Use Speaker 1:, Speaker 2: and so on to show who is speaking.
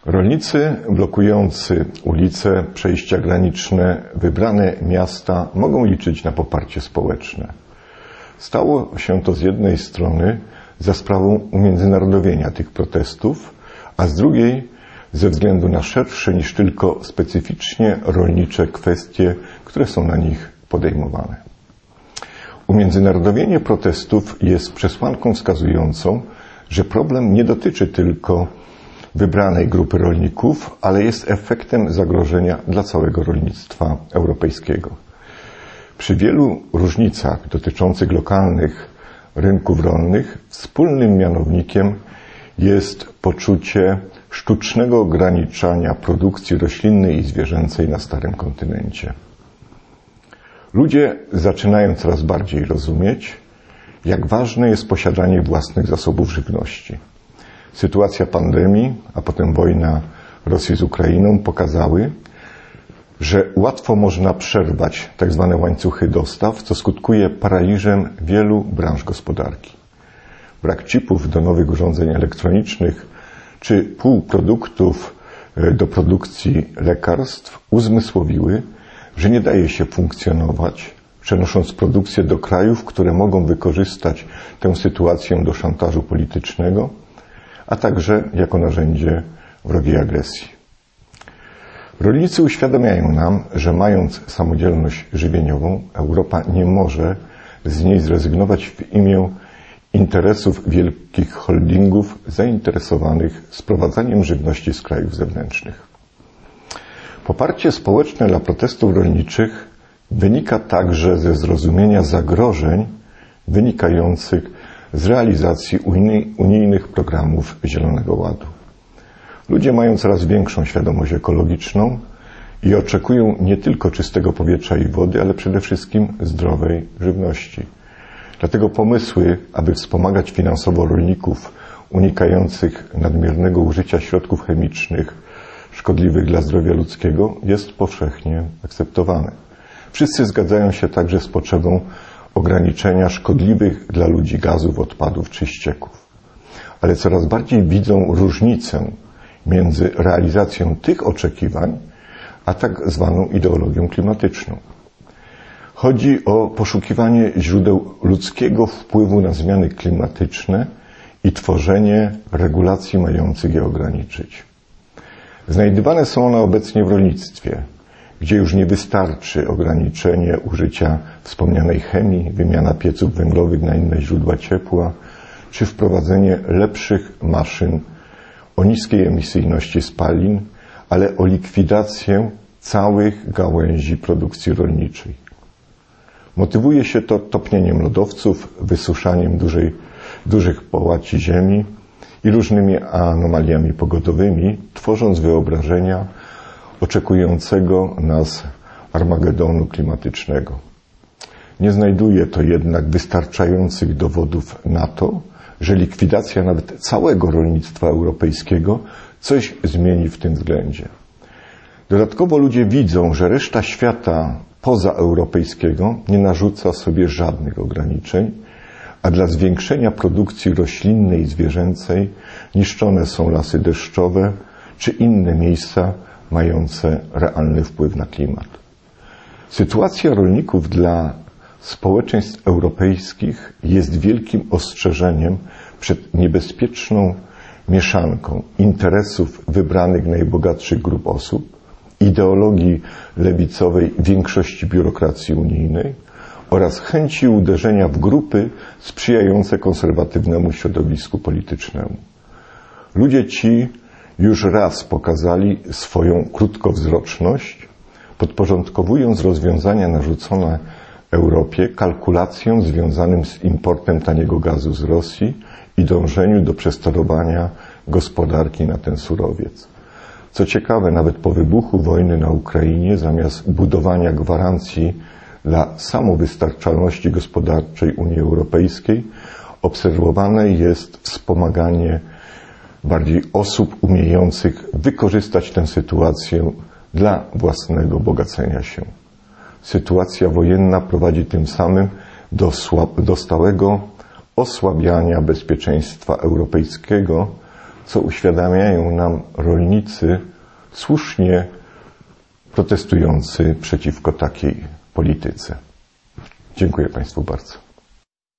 Speaker 1: Rolnicy blokujący ulice, przejścia graniczne, wybrane miasta mogą liczyć na poparcie społeczne. Stało się to z jednej strony za sprawą umiędzynarodowienia tych protestów, a z drugiej ze względu na szersze niż tylko specyficznie rolnicze kwestie, które są na nich podejmowane. Umiędzynarodowienie protestów jest przesłanką wskazującą, że problem nie dotyczy tylko wybranej grupy rolników, ale jest efektem zagrożenia dla całego rolnictwa europejskiego. Przy wielu różnicach dotyczących lokalnych rynków rolnych wspólnym mianownikiem jest poczucie sztucznego ograniczania produkcji roślinnej i zwierzęcej na starym kontynencie. Ludzie zaczynają coraz bardziej rozumieć, jak ważne jest posiadanie własnych zasobów żywności. Sytuacja pandemii, a potem wojna Rosji z Ukrainą pokazały, że łatwo można przerwać tzw. łańcuchy dostaw, co skutkuje paraliżem wielu branż gospodarki. Brak chipów do nowych urządzeń elektronicznych czy półproduktów do produkcji lekarstw uzmysłowiły, że nie daje się funkcjonować, przenosząc produkcję do krajów, które mogą wykorzystać tę sytuację do szantażu politycznego, a także jako narzędzie wrogiej agresji. Rolnicy uświadamiają nam, że mając samodzielność żywieniową, Europa nie może z niej zrezygnować w imię interesów wielkich holdingów zainteresowanych sprowadzaniem żywności z krajów zewnętrznych. Poparcie społeczne dla protestów rolniczych wynika także ze zrozumienia zagrożeń wynikających z realizacji unijnych programów Zielonego Ładu. Ludzie mają coraz większą świadomość ekologiczną i oczekują nie tylko czystego powietrza i wody, ale przede wszystkim zdrowej żywności. Dlatego pomysły, aby wspomagać finansowo rolników unikających nadmiernego użycia środków chemicznych szkodliwych dla zdrowia ludzkiego jest powszechnie akceptowane. Wszyscy zgadzają się także z potrzebą ograniczenia szkodliwych dla ludzi gazów, odpadów czy ścieków. Ale coraz bardziej widzą różnicę między realizacją tych oczekiwań, a tak zwaną ideologią klimatyczną. Chodzi o poszukiwanie źródeł ludzkiego wpływu na zmiany klimatyczne i tworzenie regulacji mających je ograniczyć. Znajdywane są one obecnie w rolnictwie, gdzie już nie wystarczy ograniczenie użycia wspomnianej chemii, wymiana pieców węglowych na inne źródła ciepła, czy wprowadzenie lepszych maszyn o niskiej emisyjności spalin, ale o likwidację całych gałęzi produkcji rolniczej. Motywuje się to topnieniem lodowców, wysuszaniem dużych połaci ziemi i różnymi anomaliami pogodowymi, tworząc wyobrażenia oczekującego nas Armagedonu klimatycznego. Nie znajduje to jednak wystarczających dowodów na to, że likwidacja nawet całego rolnictwa europejskiego coś zmieni w tym względzie. Dodatkowo ludzie widzą, że reszta świata pozaeuropejskiego nie narzuca sobie żadnych ograniczeń, a dla zwiększenia produkcji roślinnej i zwierzęcej niszczone są lasy deszczowe czy inne miejsca mające realny wpływ na klimat. Sytuacja rolników dla społeczeństw europejskich jest wielkim ostrzeżeniem przed niebezpieczną mieszanką interesów wybranych najbogatszych grup osób, ideologii lewicowej większości biurokracji unijnej oraz chęci uderzenia w grupy sprzyjające konserwatywnemu środowisku politycznemu. Ludzie ci już raz pokazali swoją krótkowzroczność, podporządkowując rozwiązania narzucone Europie kalkulacjom związanym z importem taniego gazu z Rosji i dążeniu do przesterowania gospodarki na ten surowiec. Co ciekawe, nawet po wybuchu wojny na Ukrainie, zamiast budowania gwarancji dla samowystarczalności gospodarczej Unii Europejskiej, obserwowane jest wspomaganie bardziej osób umiejących wykorzystać tę sytuację dla własnego bogacenia się. Sytuacja wojenna prowadzi tym samym do stałego osłabiania bezpieczeństwa europejskiego, co uświadamiają nam rolnicy rolnicy, słusznie protestujący przeciwko takiej polityce. Dziękuję Państwu bardzo.